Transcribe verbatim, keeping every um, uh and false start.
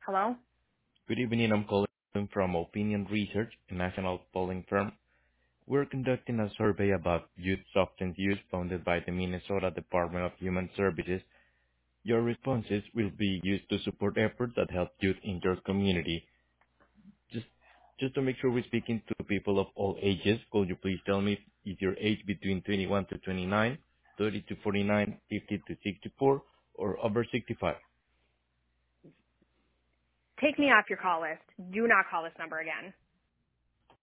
Hello? Good evening. I'm calling from Opinion Research, a national polling firm. We're conducting a survey about youth substance use funded by the Minnesota Department of Human Services. Your responses will be used to support efforts that help youth in your community. Just just to make sure we're speaking to people of all ages, could you please tell me, is your age between twenty-one to twenty-nine, thirty to forty-nine, fifty to sixty-four, or over sixty-five? Take me off your call list. Do not call this number again.